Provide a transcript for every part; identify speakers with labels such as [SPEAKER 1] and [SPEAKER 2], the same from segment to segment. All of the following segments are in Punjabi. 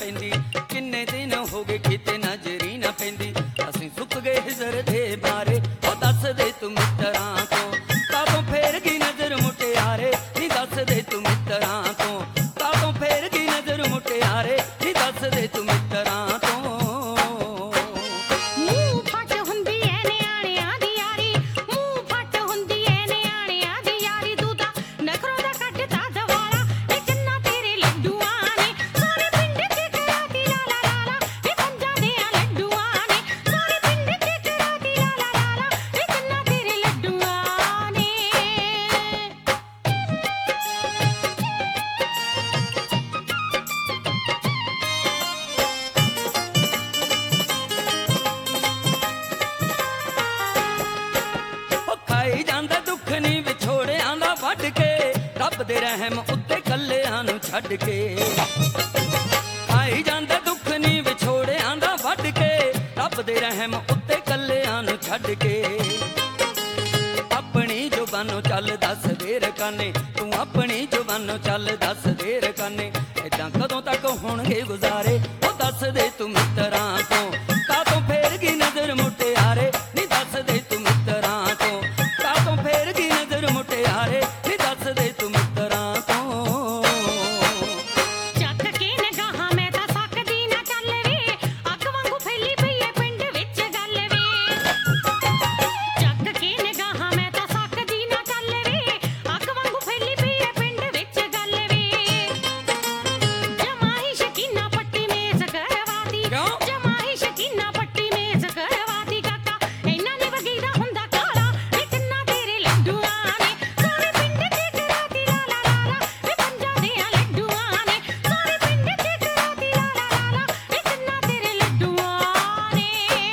[SPEAKER 1] ਪੈਂਦੀ, ਕਿੰਨੇ ਦਿਨ ਹੋ ਗਏ ਕਿਤੇ ਨਜ਼ਰੀ ਨਾ ਪੈਂਦੀ। ਅਸੀਂ ਸੁੱਕ ਗਏ ਹਿਜ਼ਰ ਦੇ ਬਾਰੇ, ਉਹ ਦੱਸ ਦੇ ਤੂੰ ਮਿੱਤਰਾਂ ਤੋਂ ਕਾਹਤੋਂ ਫੇਰ ਗਈ ਨਜ਼ਰ ਮੁਟਿਆਰੇ, ਨੀ ਦੱਸ ਦੇ ਤੂੰ ਮਿੱਤਰਾਂ ਤੋਂ ਕਾਹਤੋਂ ਫੇਰ ਗਈ ਨਜ਼ਰ ਮੁਟਿਆਰੇ, ਨੀ ਦੱਸ ਦੇ ਤੂੰ ਮਿੱਤਰਾਂ ਤੋਂ। ਖਾਈ ਜਾਂਦਾ ਦੁੱਖ ਨੀ ਵਿਛੋੜਿਆਂ ਦਾ ਵੱਢ ਕੇ, ਰੱਬ ਦੇ ਰਹਿਮ ਉੱਤੇ ਕੱਲਿਆਂ ਨੂੰ ਛੱਡ ਕੇ। ਖਾਈ ਜਾਂਦਾ ਦੁੱਖ ਨੀ ਵਿਛੋੜਿਆਂ ਦਾ ਵੱਢ ਕੇ, ਰੱਬ ਦੇ ਰਹਿਮ ਉੱਤੇ ਕੱਲਿਆਂ ਨੂੰ ਛੱਡ ਕੇ। ਆਪਣੀ ਜ਼ੁਬਾਨੋਂ ਚੱਲ ਦੱਸ ਦੇ ਰਕਾਨੇ, ਤੂੰ ਆਪਣੀ ਜ਼ੁਬਾਨੋਂ ਚੱਲ ਦੱਸ ਦੇ ਰਕਾਨੇ। ਏਦਾਂ ਕਦੋਂ ਤੱਕ ਹੋਣਗੇ ਗੁਜ਼ਾਰੇ, ਉਹ ਦੱਸ ਦੇ ਤੂੰ ਮਿੱਤਰਾਂ ਤੋਂ ਕਾਹਤੋਂ ਫੇਰ ਗਈ ਨਜ਼ਰ ਮੁਟਿਆਰੇ, ਨੀ ਦੱਸ ਦੇ ਤੂੰ ਮਿੱਤਰਾਂ ਤੋਂ ਕਾਹਤੋਂ ਫੇਰ ਗਈ ਨਜ਼ਰ ਮੁਟਿਆਰੇ, ਨੀ ਦੱਸ ਦੇ ਤੂੰ ਮਿੱਤਰਾਂ ਤੋਂ।
[SPEAKER 2] ਚੱਕ ਕੇ ਨਿਗਾਹਾਂ ਮੈਂ ਤਾਂ ਸਕਦੀ ਨਾ ਚੱਲ ਵੇ, ਅੱਗ ਵਾਂਗੂ ਫੈਲੀ ਪਈ ਏ ਪਿੰਡ ਵਿੱਚ ਗੱਲ ਵੇ। ਚੱਕ ਕੇ ਨਿਗਾਹਾਂ ਮੈਂ ਤਾਂ ਸਕਦੀ ਨਾ ਚੱਲ ਵੇ, ਅੱਗ ਵਾਂਗੂ ਫੈਲੀ ਪਈ ਏ ਪਿੰਡ ਵਿੱਚ ਗੱਲ ਵੇ। ਜਮਾ ਹੀ ਸ਼ਕੀਨਾ ਪੱਟੀ ਮੇਜ਼ ਕਰਵਾਤੀ, ਜਮਾ ਹੀ ਸ਼ਕੀਨਾ ਪੱਟੀ ਮੇਜ਼ ਕਰਵਾਤੀ। ਕਾਕਾ ਇੰਨਾ ਨੀ ਵਗੀਦਾ ਹੁੰਦਾ ਕਾਲਾ, ਵੇ ਚੰਨਾ ਤੇਰੇ ਲੱਡੂਆਂ ਨੇ ਸਾਰੇ ਪਿੰਡ ਚ ਕਰਾਤੀ ਲਾ ਲਾ ਲਾ ਲਾ, ਵੇ ਪੰਜਾਂ ਦਿਆਂ ਲੱਡੂਆਂ ਨੇ ਸਾਰੇ ਪਿੰਡ ਚ ਕਰਾਤੀ ਲਾ ਲਾ ਲਾ ਲਾ, ਵੇ ਚੰਨਾ ਤੇਰੇ ਲੱਡੂਆਂ ਨੇ।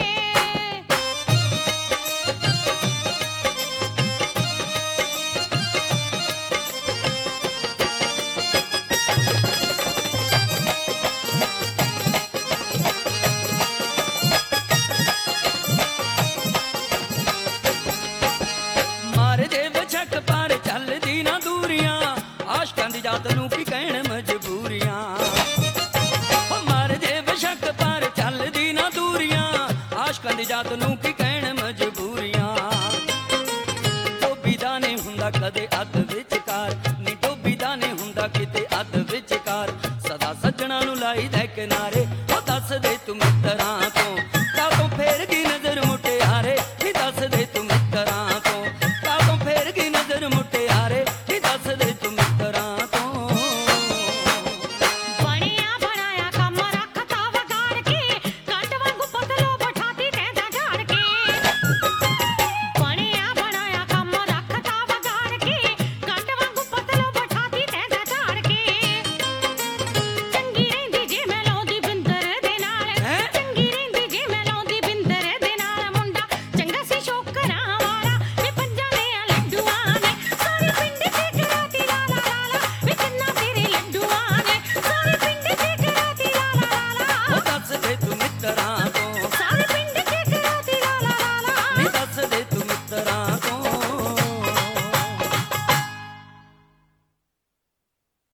[SPEAKER 1] ਮਾਰ ਜੇ ਬਚਕ ਪਰ ਚੱਲਦੀ ਨਾ ਦੂਰੀਆਂ, ਆਸ਼ਕਾਂ ਦੀ ਜਾਤ ਨੂੰ ਕੀ ਕਹਿਣ ਮਜਬੂਰੀਆਂ। ਹੋ ਮਾਰ ਜੇ ਬਚਕ ਪਰ ਚੱਲਦੀ ਨਾ ਦੂਰੀਆਂ, ਆਸ਼ਕਾਂ ਦੀ ਜਾਤ ਨੂੰ ਕੀ ਕਹਿਣ ਮਜਬੂਰੀਆਂ। ਡੋਬੀ ਦਾ ਨਹੀਂ ਹੁੰਦਾ ਕਦੇ ਅੱਧ ਵਿਚਕਾਰ, ਨੀ ਡੋਬੀ ਦਾ ਨਹੀਂ ਹੁੰਦਾ ਕਿਤੇ ਅੱਧ ਵਿਚਕਾਰ। ਸਦਾ ਸੱਜਣਾ ਨੂੰ ਲਾਈ ਦੇ ਕਿਨਾਰੇ,